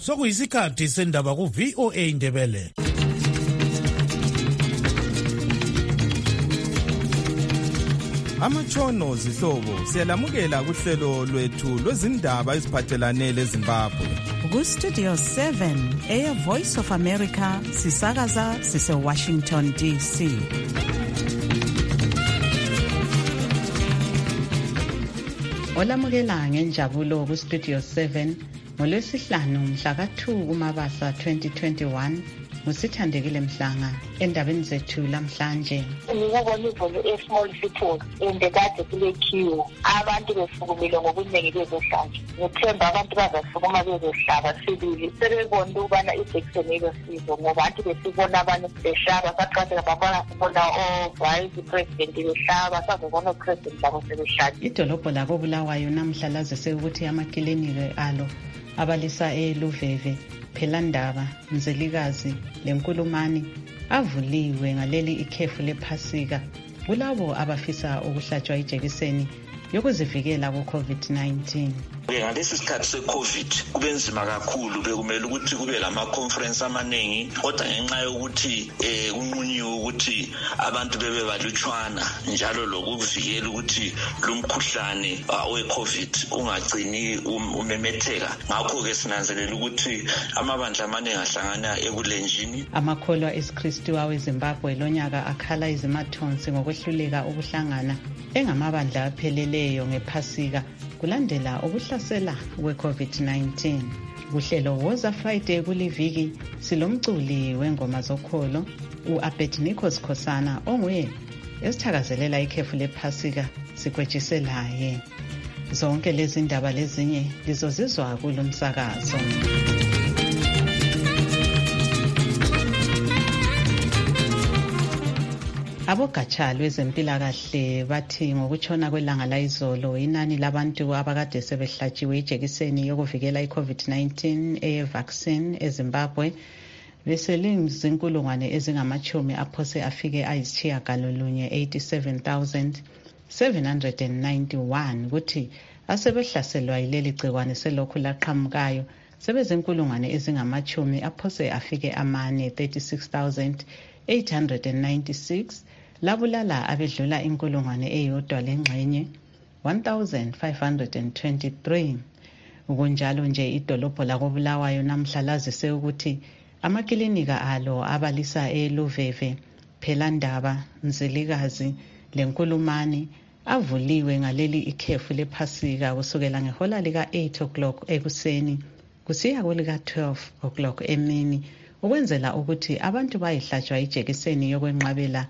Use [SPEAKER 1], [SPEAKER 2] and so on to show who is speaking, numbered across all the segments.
[SPEAKER 1] sokuyisikhathi sendaba ku-VOA Indebele.
[SPEAKER 2] Amatshono zihlobo siyalamukela kuhlelo lwethu lwezindaba eziphathelane leZimbabwe.
[SPEAKER 3] Ku-Studio 7 Air Voice of America sisakaza sise-Washington DC. Olamukela ngenjabulo ku-Studio 7 ngolwesihlanu mhla ka-2 kuMabasa 2021. Musithandekile Mhlanga endabeni zethu lamhlanje.
[SPEAKER 4] Ngikubona ivolo e-small sipho endekade kule queue abantu besukumile ngobuningi bezohlanja. Ngithemba abantu bazasukuma bezohlaba sibili. Sebebona ukubana i-vaccine ilosizo ngoba abantu besibona abantu behlaba saqhatheka babona vice president behlaba sazobona upresident labo sebehlaba.
[SPEAKER 3] Idolobho lako Bulawayo namhla lazise ukuthi amaklinikhi alo abalisa eLuveve, Phelandaba, Mzelikazi leNkulumani avuliwe ngaleli ikhefu lephasika kulabo abafisa ukuhlatshwa ijekiseni yokuzivikela ku-COVID-19.
[SPEAKER 5] Ngalesi sikhathi se-COVID kube nzima kakhulu, bekumele ukuthi kube lama-conference amaningi, kodwa ngenxa yokuthi kunqunyiwe ukuthi abantu bebe balutshwana njalo lokuvikela ukuthi lumkhuhlane we-COVID ungagcini umemetheka. Ngakho-ke sinanzelela ukuthi amabandla amaningi ahlangana ebulenjini.
[SPEAKER 3] Amakholwa esiKristu aweZimbabwe lonyaka akhala izimathonsi ngokwehluleka ukuhlangana engamabandla apheleleyo ngephasika kulandela ukuhlasela kwe-COVID-19. Kuhlelo Woza Friday kuliviki silomculi wengoma zokholo u-Abednego Sikhosana onguye esithakazelela ikhefu lephasika sikwetshiselaye. Zonke lezi ndaba lezinye lizozizwa kulomsakazo. Abogatsha lwezempilakahle bathi ngokutshona kwelanga layizolo inani labantu abakade sebehlatshiwe ijekiseni yokuvikela i-COVID-19 eye-vaccine eZimbabwe beselinzinkulungwane ezingamachumi aphose afike ayisitshiyagalolunye 87,791 kuthi asebehlaselwa yileli gcikwane selokhu laqhamukayo sebezinkulungwane ezingamachumi aphose afike amane 36,896 labulala abedlula inkulungwane eyodwa lengxenye 1,523. Kunjalo nje idolobho lako Bulawayo namhla lazise ukuthi amaklinika alo abalisa eLuveve, Phelandaba, Mzelikazi leNkulumani avuliwe ngaleli ikhefu lephasika kusukela ngehola lika-8 o'clock ekuseni kusiya kulika-12 o'clock emini ukwenzela ukuthi abantu bayihlatshwa ijekiseni yokwenqabela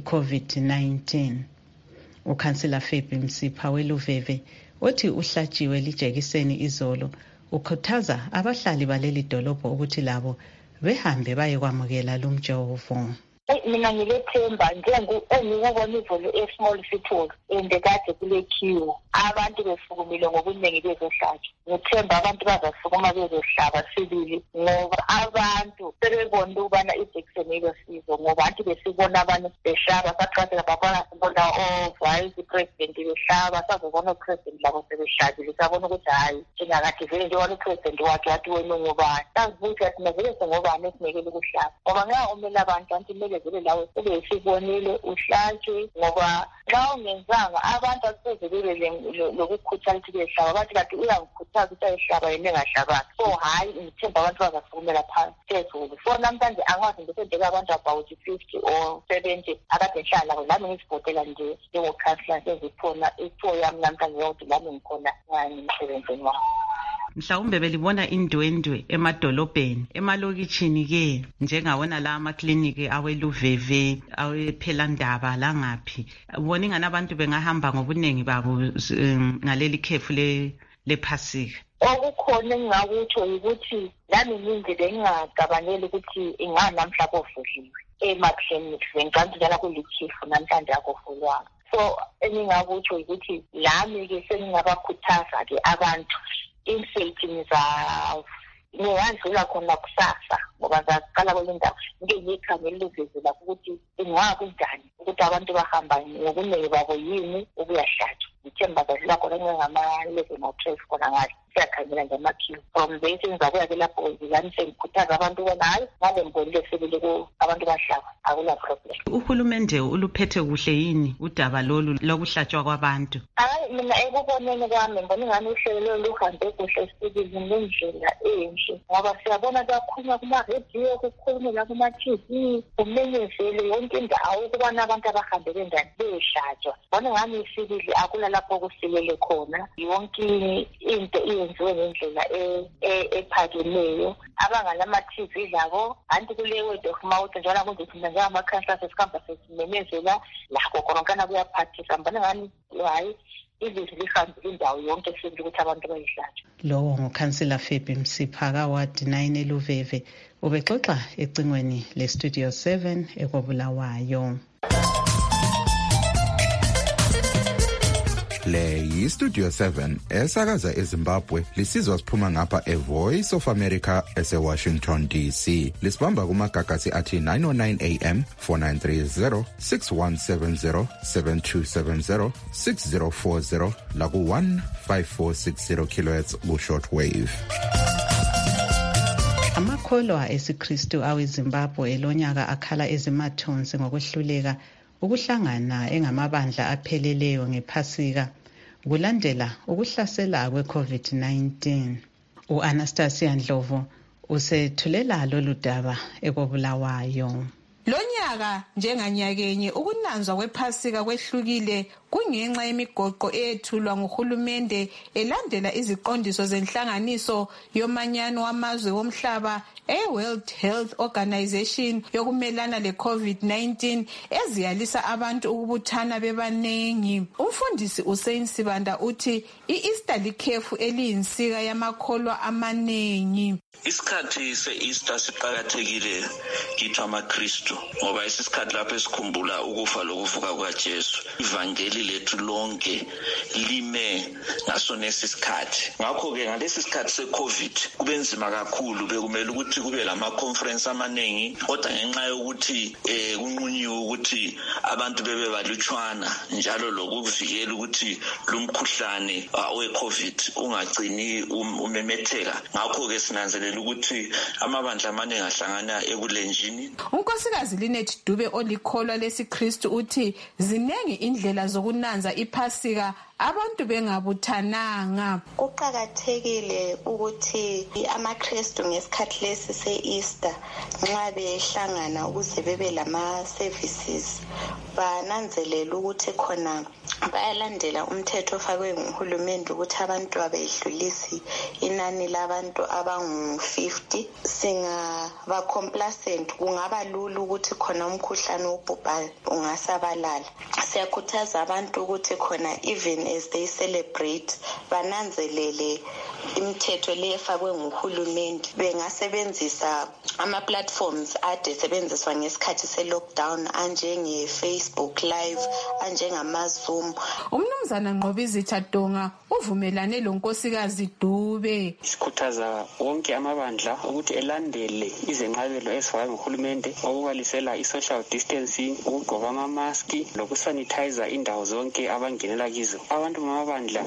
[SPEAKER 3] i-COVID-19. Ukhansila Fabi Msipha weLuveve othi uhlatshiwe lijekiseni izolo ukhuthaza abahlali baleli dolobho ukuthi labo behambe bayekwamukela lumjovo.
[SPEAKER 4] Mina ngilethemba ngikubona ivolo e-small sipho endekade kule queue abantu besukumile ngobuningi bezohlanja. Ngithemba abantu bazasukuma bezohlaba sibili ngoba abantu sebebona ukubana i-vaccine ilosizo ngoba abantu besibona abantu behlaba saqhatheka babona vice president behlaba sazobona upresident labo sebehlabile sabona ukuthi hayi njengakade vele njengoba upresident wakhe wathi wena ngobani sazibuza thina vele sengobani esinekele ukuhlaba ngoba nxa umele abantu kumele vele lawe sebesibonile uhlatshwe ngoba xa ungenzanga abantu akuze bebe lokukhuthaza ukuthi behlaba bathi kade uyangikhuthaza ukuthi ayehlaba yena engahlabanga. So hayi ngithemba abantu bazasukumela phezulu. So namhlanje angwazi ngisendeka abantu about 50 or 70 akade ngihlala labo nami ngizibhotela nje njengokhansila sezikhona itho yami namhlanje yokuthi nami ngikhona emsebenzini wami.
[SPEAKER 3] Mhlawumbe belibona indwendwe emadolobheni emalokitshini ke njengawona la amakliniki aweLuveve awephelandaba langaphi ubona ingani abantu bengahamba ngobuningi babo ngaleli khefu lephasika.
[SPEAKER 4] Okukhona engingakutsho ukuthi nami ngindlela engingacabangeli ukuthi inganamhla kovuliwe emakliniki ngicabanga njalo kulikhefu namhlanje akuvulwanga. So engingakutsho ukuthi lami ke sengingabakhuthaza ke abantu insafety ngiyadlula khona kusasa ngoba zaqala kwelindawo ngeke ngikhangele lezizwe lapho ukuthi ingakunjani ukuthi abantu bahamba ngobuningi babo yini ukuyahlatshwa. Ngithemba bazila khona ngama 11 or 12 khona ngathi siyakhangela ngamakhiwo. From there sengizakuya ke lapho ngizani sengikhuthaza abantu bona hayi ngabe ngibonile sebele abantu bahlaba akula problem.
[SPEAKER 3] Uhulumende uluphethe kuhle yini udaba lolu lokuhlatshwa kwabantu?
[SPEAKER 4] Hayi mina ekuboneni kwami ngibona ngani uhlelo luhambe kuhle sibili ngendlela enhle ngoba siyabona kakhulu kuma-radio kukhulunywa kuma-TV kumenyezele yonke indawo ukubana abantu abahambe bendani behlatshwa. Ngibona ngani isibili akula lapho kusilele khona yonke into iyenziwe ngendlela ephakemeyo. Abanganama-TV labo anti kule word of mouth njalo kunje thina njengamakhansela sesikhamba sesimemezela lakho konkana kuyaphathisa. Ngibona ngani hayi ilizwi lihambile indawo yonke sibili ukuthi abantu bayihlatshwe.
[SPEAKER 3] Lowo ngukhansela Phoebe Msipha ka-Ward 9 eLuveve ubexoxa ecingweni le-Studio 7 eKobulawayo.
[SPEAKER 6] Le yi-Studio 7 esakaza eZimbabwe lisizwa siphuma ngapha eVoice of America ese-Washington DC. Lisibamba kumagagasi athi 909 AM, 4930, 6170, 7270, 6040 laku-15460 kHz ku-shortwave.
[SPEAKER 3] Amakholwa esiKristu aweZimbabwe elonyaka akhala ezimathonsi ngokwehluleka ukuhlangana engamabandla apheleleyo ngephasika kulandela ukuhlasela kwe-COVID-19. U-Anastasia Ndlovu usethulela lolu daba eKobulawayo.
[SPEAKER 7] Lonyaka njenganyakenye ukunanzwa kwephasika kwehlukile kungenxa yemigoqo eyethulwa nguhulumende elandela iziqondiso zenhlanganiso yomanyano wamazwe womhlaba World Health Organization yokumelana le-COVID-19 eziyalisa abantu ukubuthana bebanengi. Umfundisi Usain Sibanda uthi i-Easter likhefu eliyinsika yamakholwa amanengi.
[SPEAKER 5] Isikhathi se-Easter siqakathekile kithi amaKristu ngoba isikhathi lapho esikhumbula ukufa lokuvuka kukaJesu. Ivangeli lethu lonke lime ngaso nesi sikhathi. Ngakho-ke ngalesi sikhathi se-COVID kube nzima kakhulu, bekumele ukuthi kube lama-conference amaningi, kodwa ngenxa yokuthi kunqunyiwe ukuthi abantu bebe balutshwana njalo lokuvikela ukuthi lumkhuhlane we-COVID ungagcini umemetheka. Ngakho-ke sinanzelela ukuthi amabandla amaningi ahlangana ebulenjini.
[SPEAKER 7] Unkosikazi Linet Dube olikholwa lesiKristu uthi zinengi indlela zokunanza iphasika abantu bengabuthananga.
[SPEAKER 8] Kuqakathekile ukuthi amaKristu ngesikhathi lesi se-Easter nxa behlangana ukuze bebe lama-services bananzelela ukuthi khona bayalandela umthetho ofakwe nguhulumende ukuthi abantu abedlulisi inani labantu abangu-50. Singaba complacent kungaba lula ukuthi khona umkhuhlane wobhubhane ungasabalala. Siyakhuthaza abantu ukuthi khona even as they celebrate bananzelele imithetho le efakwe nguhulumende. Bengasebenzisa ama-platforms ade sebenziswa ngesikhathi se-lockdown anjenge-Facebook Live, anjengama-Zoom.
[SPEAKER 7] Umnumzana Nqobizitha Donga uvumelane lonkosikazi Dube.
[SPEAKER 9] Sikhuthaza wonke amabandla ukuthi elandele izenqabelo ezifakwe nguhulumende okubalisela i-social distancing, ukugqoka ama-maski lokusanitizer indawo zonke abangenela kizo. Abantu bamabandla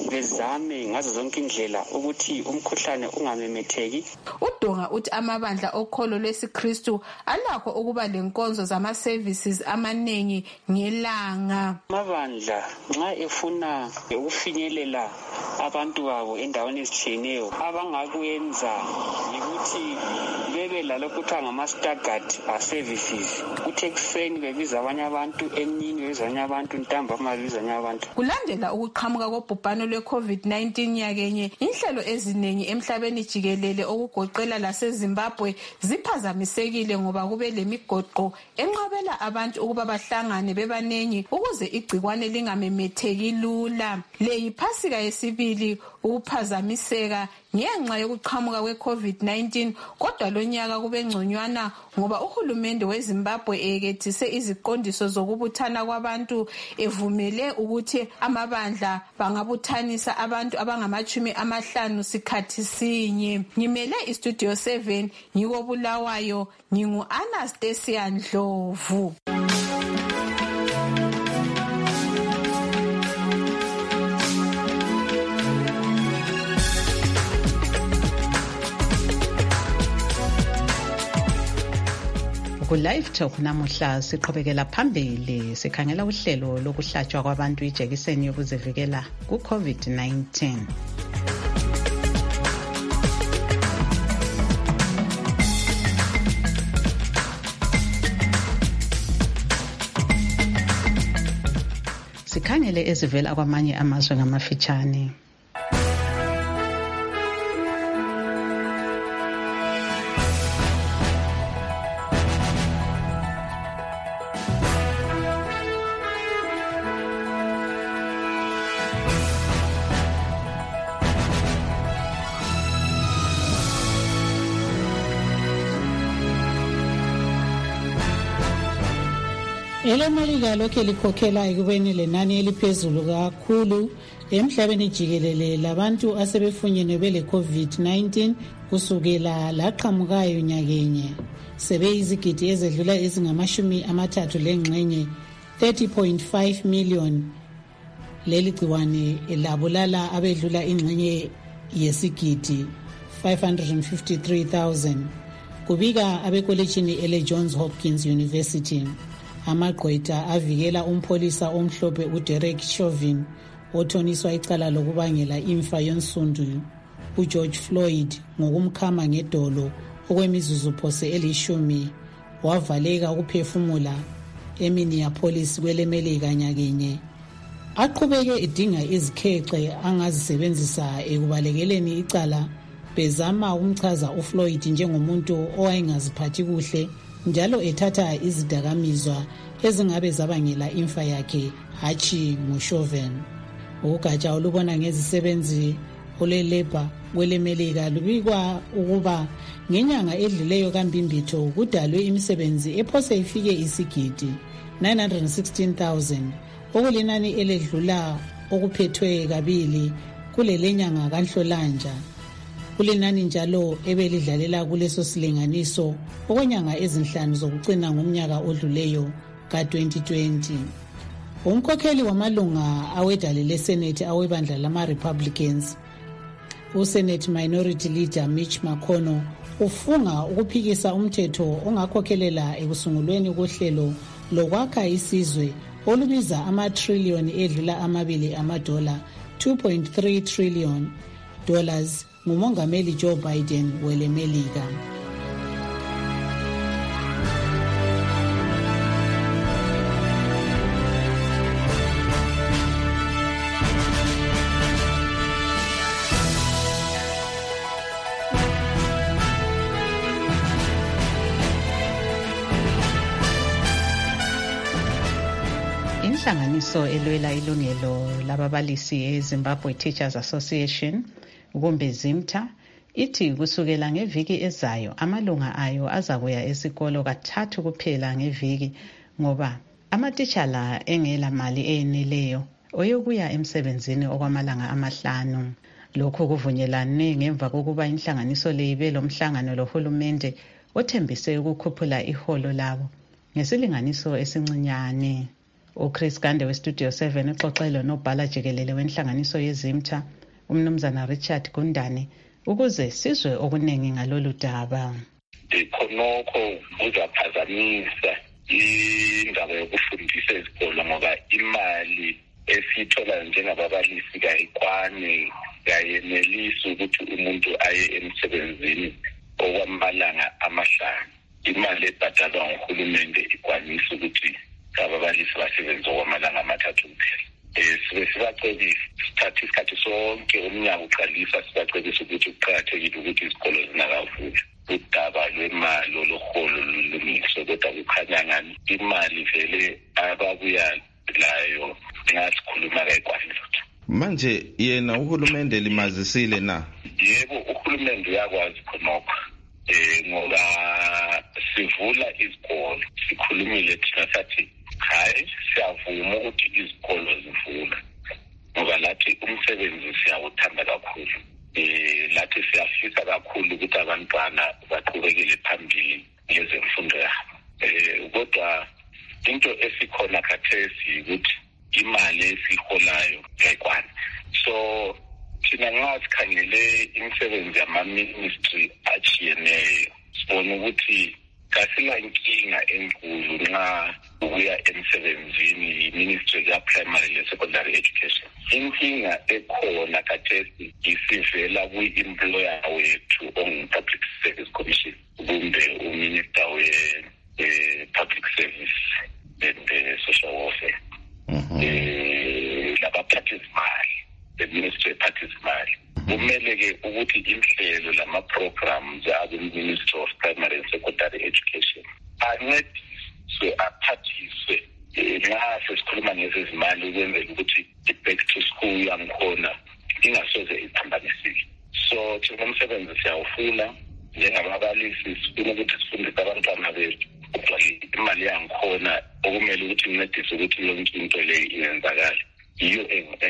[SPEAKER 9] bezame ngazo zonke indlela ukuthi umkhuhlane ungamemetheki.
[SPEAKER 7] UDonga uthi amabandla okholo lwesiKristu alakho ukuba lenkonzo zama-services amaningi ngelanga.
[SPEAKER 9] Amabandla nxa efuna ukufinyelela abantu babo endaweni ezitshiyeneyo abangakwenza yikuthi bebe lalokhu kuthiwa ngama-staggered services. Kuthi ekuseni bebiza abanye abantu, emini bebiza abanye abantu, ntambama bebiza abanye abantu.
[SPEAKER 7] Kulandela ukuqhamuka kobhubhano lwe-COVID-19 nyakenye, inhlelo eziningi emhlabeni jikelele okugoqela laseZimbabwe ziphazamisekile ngoba kube lemigoqo enqabela abantu ukuba bahlangane bebanengi ukuze igcikwane lingamemetheki lula. Le yiphasika yesibili ukuphazamiseka ngenxa yokuqhamuka kwe-COVID-19, kodwa lonyaka kube ngconywana ngoba uhulumende weZimbabwe ekethise iziqondiso zokubuthana kwabantu, evumele ukuthi amabandla bangabuthanisa abantu abangama-50 sikhathi sinye. Ngimele iStudio 7 ngikobulawayo, ngingu-Anastasia Ndlovu.
[SPEAKER 3] Ku-Live Talk namuhla siqhubekela phambili sikhangela uhlelo lokuhlatshwa kwabantu ijekiseni yokuzivikela ku-COVID-19. Sikhangele ezivela kwamanye amazwe ngamafitshane.
[SPEAKER 10] ElaMelika lokhe likhokhela ekubeni lenani eliphezulu kakhulu emhlabeni jikelele labantu asebefunyenwe bele COVID-19 kusukela laqhamukayo nyakenye. Sebeyizigidi ezedlula ezingama-30 30.5 million. Leli gciwane labulala abedlula ingxenye yesigidi 553,000. Kubika abekolejini ele-Johns Hopkins University. Amagqwetha avikela umpholisa omhlophe uDerek Chauvin othoniswa icala lokubangela imfa yonsundu uGeorge Floyd ngokumkhama ngedolo okwemizuzu phose elishumi. Wavaleka ukuphefumula eMinneapolis kweleMelika nyakenye. Aqhubeke edinga izikhece angazisebenzisa ekubalekeleni icala bezama ukumchaza uFloyd njengomuntu owayengaziphathi kuhle njalo ethatha izidakamizwa ezingabe zabangela imfa yakhe hatshi nguChauvin. Ugatsha olubona ngezisebenzi olelebha kweleMelika lubikwa ukuba ngenyanga edlileyo kaMbimbitho kudalwe imisebenzi ephose ifike isigidi 916,000 okulinani eledlula okuphethwe kabili kulele nyanga kaNhlolanja. Kulinani njalo ebelidlalela kuleso silinganiso okwenyanga ezinhlanu zokucina ngomnyaka odluleyo ka-2020. Umkhokheli wamalunga awedale leSenate awebandla lama-Republicans, uSenate Minority Leader Mitch McConnell, ufunga ukuphikisa umthetho ongakhokhelela ekusungulweni kohlelo lokwakha isizwe olubiza amatriliyoni edlula amabili amadola $2.3 trillion ngumongameli Joe Biden weleMelika.
[SPEAKER 3] Inhlanganiso elwela ilungelo lababalisi eZimbabwe Teachers Association kumbe ZIMTA ithi kusukela ngeviki ezayo amalunga ayo azakuya esikolo kathathu kuphela ngeviki ngoba amatitshala engela mali eyeneleyo oyokuya emsebenzini okwamalanga amahlanu. Lokhu kuvunyelane ngemva kokuba inhlanganiso le ibe lomhlangano lohulumende othembise ukukhuphula iholo labo ngesilinganiso esincinyane. uChris Gande weStudio 7 uxoxelo nobhala jikelele wenhlanganiso yeZIMTA umnumzana Richard Gundane ukuze sizwe okuningi ngalolu daba.
[SPEAKER 11] Khonokho kuzaphazamisa indaba yokufundisa izikolo ngoba imali esithola njengababalisi kayikwane kayenelisi ukuthi umuntu aye emsebenzini okwamalanga amahlanu. Imali ebhadalwa nguhulumende ikwanisa ukuthi ababalisi basebenze okwamalanga amathathu kuphela. Sibe sibacebisa sithatha isikhathi sonke umnyaka uqalisa sibacebisa ukuthi kuqakathekile ukuthi izikolo zinakavulwa. Udaba lwemali oloholo lulungiswe kodwa kukhanya ngani imali vele ababuya layo ngasikhuluma kayikwanisa.
[SPEAKER 2] Manje yena uhulumende limazisile na?
[SPEAKER 11] Yebo, uhulumende uyakwazi khonokho. Ngoba sivula izikolo sikhulumile thina sathi hayi siyavuma ukuthi izikolo zivula ngoba lathi umsebenzi siyawuthanda kakhulu. Lathi siyafisa kakhulu ukuthi abantwana baqhubekele phambili ngezemfundo yabo. Kodwa into esikhona khathesi ukuthi imali esiholayo kayikwane. So thina nxa sikhangele imisebenzi yama-ministry achiyeneyo sibona ukuthi asilankinga enkulu nxa uya emsebenzini Ministry of Primary and Secondary Education. Inkinga ekhona khathesi isivela kwi-employer wethu Public Service Commission kumbe uMinister we-Public Service and Social Welfare. Labaphathizimali, the Ministry ephathizimali. Kumele-ke ukuthi inhlelo lama-programs aku-Ministry of Primary and Secondary Education ancediswe aphathiswe nxa sesikhuluma ngezezimali ukwenzela ukuthi i-back to school yangikhona ingasoze iphambaniseke. So njengomsebenzi siyawufuna njengababalisi sifuna ukuthi sifundise abantwana bethu imali yangikhona okumele ukuthi incedise ukuthi yonke into leyo iyenzakale. Iyo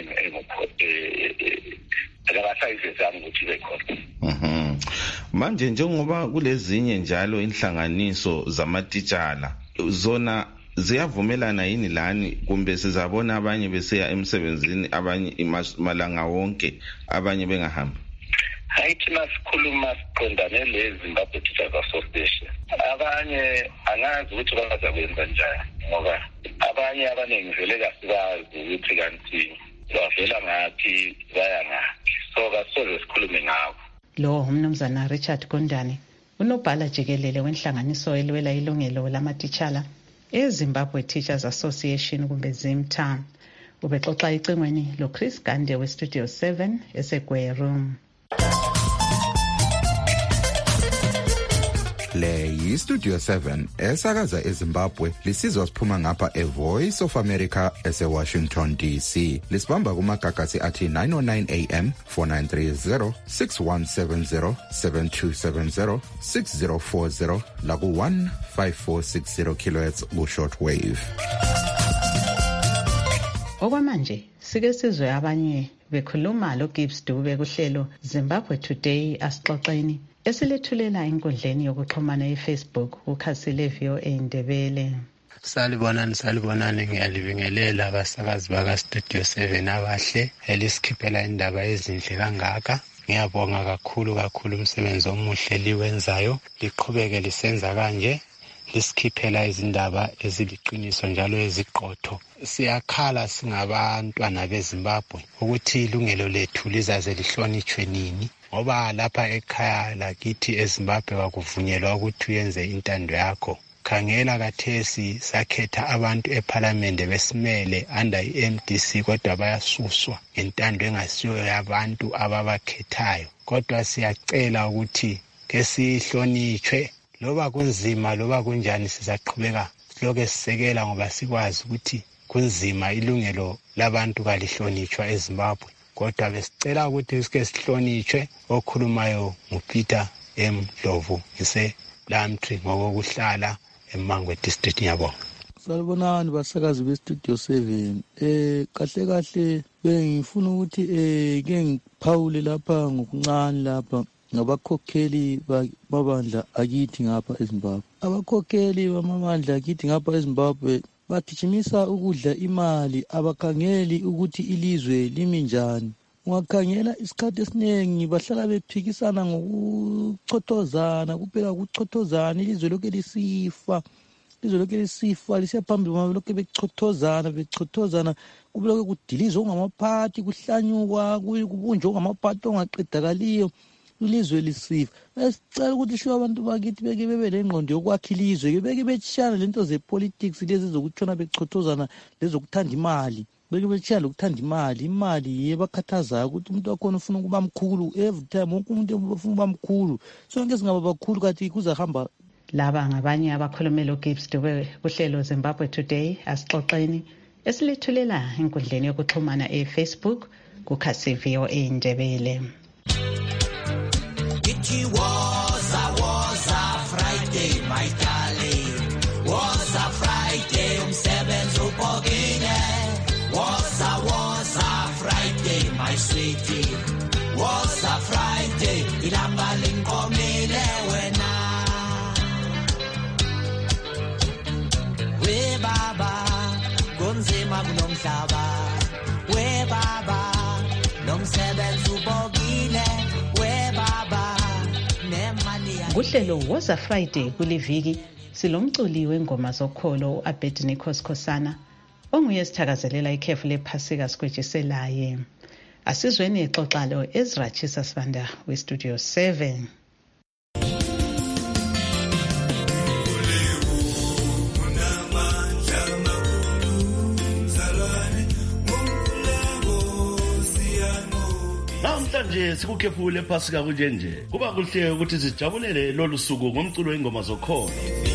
[SPEAKER 11] akabasayizezami ukuthi bekhona.
[SPEAKER 2] Manje njengoba kulezinye njalo inhlanganiso zamatitshala zona ziyavumelana yini lani kumbe sizabona abanye beseya emsebenzini abanye malanga wonke abanye bengahambi?
[SPEAKER 11] Hayi thina sikhuluma siqondane leZimbabwe Teachers Association. Abanye angazi ukuthi bazakwenza njani ngoba abanye abaningi vele kasibazi ukuthi kanti bavela ngathi baya ngaphi. So kasoze sikhulume ngabo.
[SPEAKER 3] Lo umnumzana Richard Gondane unobhala jikelele wenhlanganiso elwela ilungelo lamatitshala eZimbabwe Teachers Association kumbe ZIMTA. Ubexoxa icingweni lo Chris Gande we Studio 7 eseGweru.
[SPEAKER 6] Le yi-Studio 7 esakaza eZimbabwe lisizwa siphuma ngapha eVoice of America eseWashington DC. Lisibamba kumagagasi athi 909 AM, 4930, 6170, 7270, 6040 laku 15460 kHz ku-shortwave.
[SPEAKER 3] Okwamanje sike sizwe abanye bekhuluma lo Gibbs Dube kuhlelo Zimbabwe Today asixoxeni esilethulela enkundleni yokuxhumana eFacebook kukhasi leVOA Indebele.
[SPEAKER 12] Salibonani ngiyalibingelela abasakazi baka Studio 7 abahle elisikhiphela indaba ezinhle kangaka. Ngiyabonga kakhulu umsebenzi omuhle liwenzayo, liqhubeke lisenza kanje, lisikhiphela izindaba eziliqiniso njalo eziqotho. Siyakhala singabantwana beZimbabwe ukuthi ilungelo lethu lizaze lihlonitshwe nini, ngoba lapha ekhaya lakithi eZimbabwe akuvunyelwa ukuthi uyenze intando yakho. Khangela kathesi sakhetha abantu eParliament besimele under iMDC kodwa bayasuswa intando engasiyo yabantu ababakhethayo. Kodwa siyacela ukuthi ke sihlonitshwe, loba kunzima loba kunjani sizaqhubeka siloke sisekela ngoba sikwazi ukuthi kunzima ilungelo labantu kalihlonitshwa eZimbabwe. Kodwa besicela ukuthi sike sihlonitshwe. Okhulumayo nguPeter M. Dlovu ngise-Lamtri ngokuhlala eMangwe District. Ngiyabonga.
[SPEAKER 13] Salibonani basakazi beStudio 7. Kahle bengifuna ukuthi ke ngiphawule lapha ngokuncane lapha ngabakhokheli babandla akithi ngapha eZimbabwe. Abakhokheli bamabandla akithi ngapha eZimbabwe bathijimisa ukudla imali, abakhangeli ukuthi ilizwe limi njani. Ungakhangela isikhathi esiningi bahlala bephikisana ngokuchothozana, kuphela ukuchothozana, ilizwe lokho lisifa lisiya phambili ngoba lokho bechothozana kube lokho kudilizwa ongamaphathi, kuhlanyukwa, kubunjwa ongamaphathi ongaqedakaliyo, ilizwe lisifa. Esicela ukuthi sho abantu bakithi beke bebe lengqondo yokwakha ilizwe, beke betshana lento zepolitics lezi zokutshona bechothozana lezokuthanda imali. Beke betshana lokuthanda imali yebakhathazayo ukuthi umuntu wakhona ufuna ukuba mkhulu every time, wonke umuntu ufuna ukuba mkhulu. Sonke singaba bakhulu kathi kuzahamba.
[SPEAKER 3] Laba ngabanye abakhulumela uGibbs Dube kuhlelo Zimbabwe Today asixoxeni esilethulela enkundleni yokuxhumana eFacebook kukhasi VOA Indebele.
[SPEAKER 14] It was a Friday, my darling. Was a Friday, umsebenzi ubhokile. Was a Friday, my sweetie. Was a Friday, ilanga linkomile wena. We baba, kunzima kunomhlaba. We baba, nomsebenzi ubhokile. We baba.
[SPEAKER 3] Kuhlelo Was a Friday kuliviki silomculi wengoma zokholo uAbednego Skhosana onguye sithakazelela ikhefu lephasika sikwetshiselaye. Asizweni ixoxa lo Ezra Chisasibanda weStudio 7.
[SPEAKER 15] Namhlanje sikukhefu lephasika kunjenje. Kuba kuhle ukuthi sijabulele lolu suku ngomculo wengoma zokholo.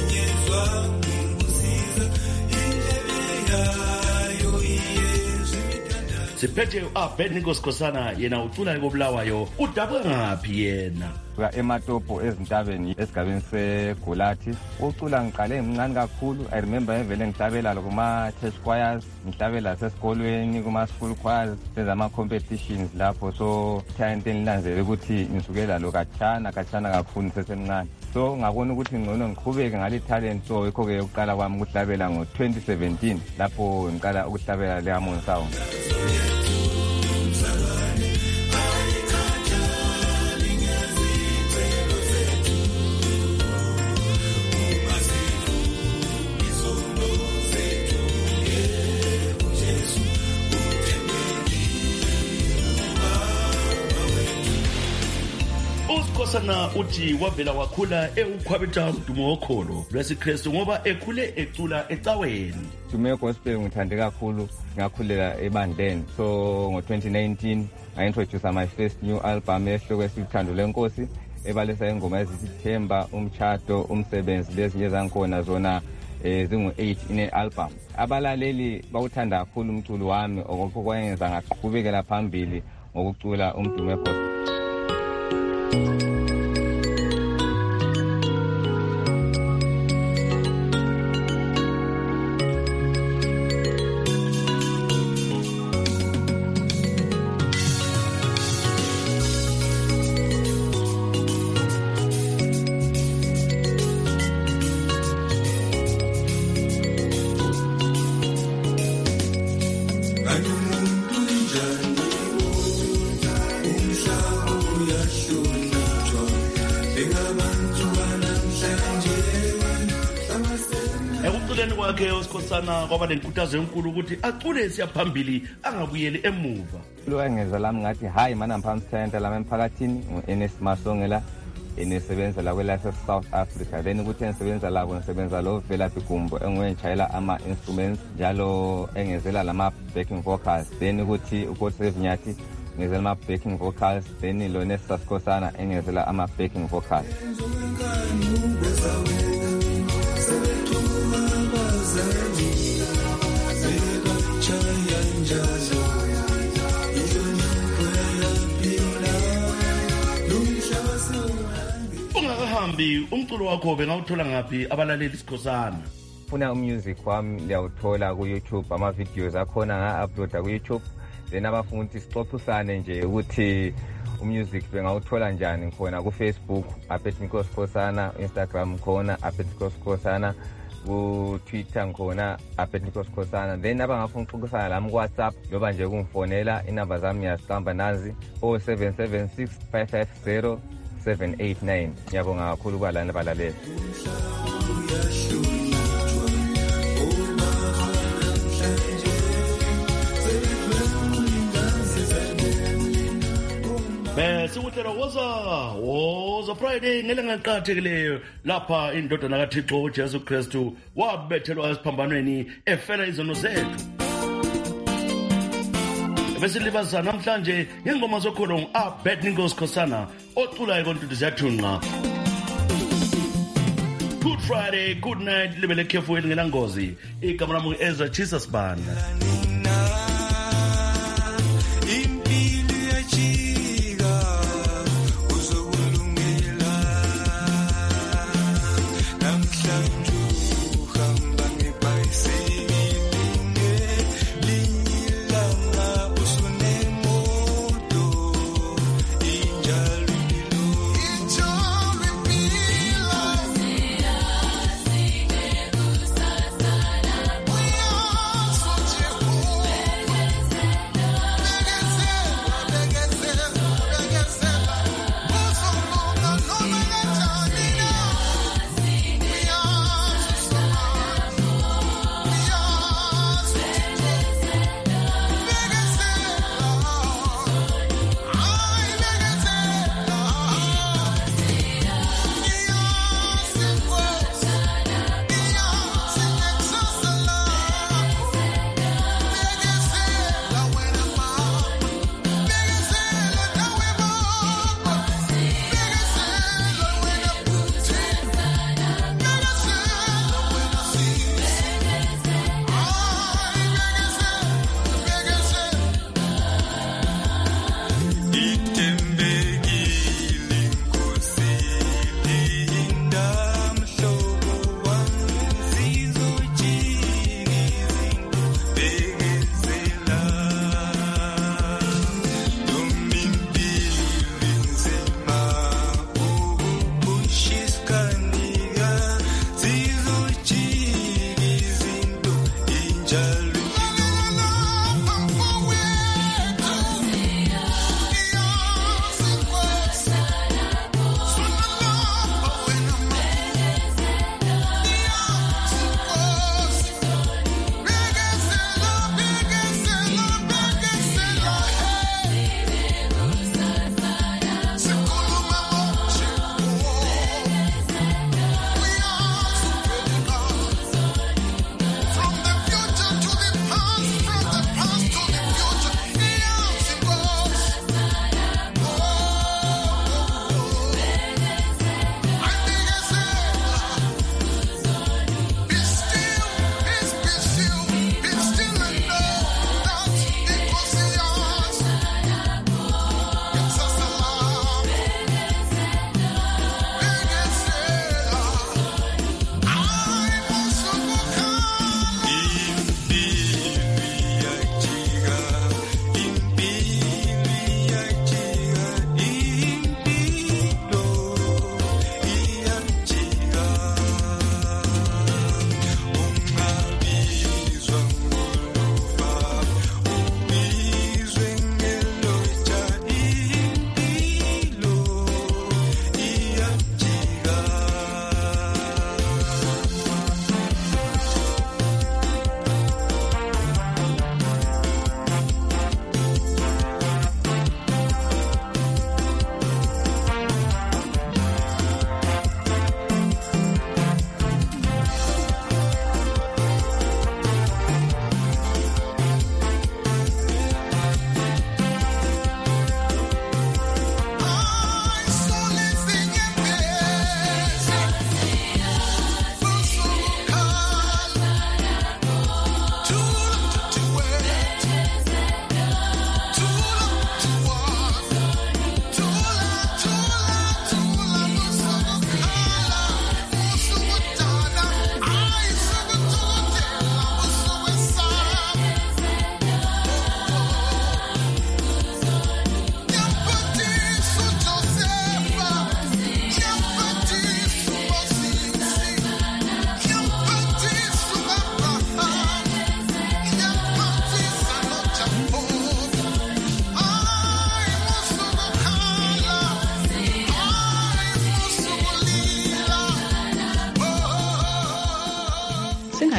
[SPEAKER 15] Siphethe uAbednego Skhosana yena ucula ekobulawayo. Udabwe ngaphi yena?
[SPEAKER 16] Ematopo ezintabeni esigabeni seGolathi. Ucula ngiqale ngimncane kakhulu. I remember evele ngihlabela kuma church choirs, ngihlabela sesikolweni kuma school choirs, senza ama competitions lapho. So into engilandzele ukuthi ngisukela lo kachana kakhulu sesemncane. So ngabona ukuthi ngcono ngiqhubeke ngale talent. So yikho ke uqala kwami ukuhlabela ngo2017 lapho ngiqala ukuhlabela le Harmony Sound.
[SPEAKER 15] Skhosana uthi wavela wakhula eukhwabitha mdumo wokholo lwesiKristu ngoba ekhule ecula ecaweni.
[SPEAKER 16] Dumo gospel ngithande kakhulu ngakhulela ebandleni. So ngo2019 I introduced my first new album esihloko esithando lenkosi ebalesa ingoma ezithemba umchato umsebenzi lezinye zankhona zona zingu8 ine album. Abalaleli bawuthanda kakhulu umculo wami okho kwayenza ngaqhubekela phambili ngokucula umdumo gospel.
[SPEAKER 15] Skhosana kwaba lenkuthazo enkulu ukuthi acule siyaphambili angabuyeli emuva.
[SPEAKER 16] Lo engeza lami ngathi hayi mana mphamsenta lami emphakathini uNS Masongela enesebenza la kweLife South Africa. Then ukuthi engisebenza la ngisebenza lo Velaphi Gumbo engiyitshayela ama instruments njalo engezela lama backing vocals. Then ukuthi uKotseve Nyathi ngezela ama backing vocals. Then lo Nesta Skhosana engezela ama backing vocals.
[SPEAKER 15] Ungakahambi umculo wakho bengawuthola ngaphi abalaleli Skhosana?
[SPEAKER 16] Funa umusic wami liyawuthola ku YouTube, ama videos akhona nga-uploada ku YouTube. Then abafuna ukuthi sixoxisane nje ukuthi umusic bengawuthola njani khona ku Facebook Abednego Skhosana, Instagram khona Abednego Skhosana, ku Twitter khona Abednego Skhosana. Then abangafuna ukuxoxisana lami ku WhatsApp loba nje kungifonela inamba zami yasiqamba nazi 0776 550 789. Ngiyabonga kakhulu kwalana balaleli.
[SPEAKER 15] Sikuthela woza Friday ngelanga eqhathekileyo lapha indodana kaThixo uJesu Kristu wabethelwa esiphambanweni efela izono zethu. Besilibazisa namhlanje ngengoma zokholo uAbednego Skhosana oculayo kontuthi ziyathunqa. Good Friday, good night, libele khefu elingenangozi. Igama lami Ezra Chisasibanda.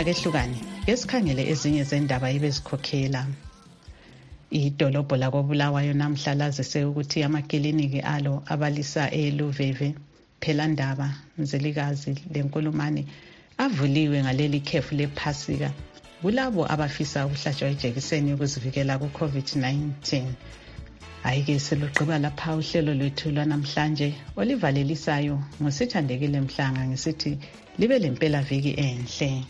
[SPEAKER 3] hlukane esikhangele ezinye zendaba ebezikhokhela. Idolobho lakoBulawayo namhla lazise ukuthi amakliniki alo abalisa eLuveve, Phelandaba, Mzilikazi leNkulumane avuliwe ngaleli khefu lephasika kulabo abafisa ukuhlatshwa ijekiseni yokuzivikela ku-COVID-19. Ayike selugqiba lapha uhlelo lwethu lwanamhlanje olivalelisayo ngosithandekile Mhlanga ngisithi libe lempela viki enhle.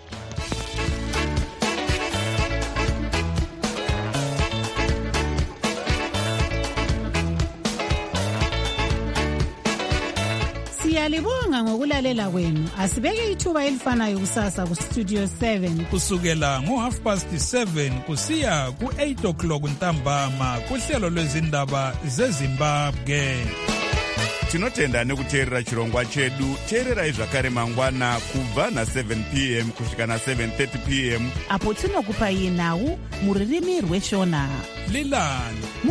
[SPEAKER 10] Siyalibonga ngokulalela kwenu. Asibeke ithuba elifanayo kusasa ku Studio 7
[SPEAKER 1] kusukela ngo7:30 kusiya ku8 ntambama kuhlelo lwezindaba zeZimbabwe.
[SPEAKER 17] Tinotenda nekuteerera chirongwa chedu. Teererai zvakare mangwana kubva na7 p.m. kusvika na7:30 p.m.
[SPEAKER 10] apo tinokupai nhau muririmi rweshona.
[SPEAKER 1] Lilani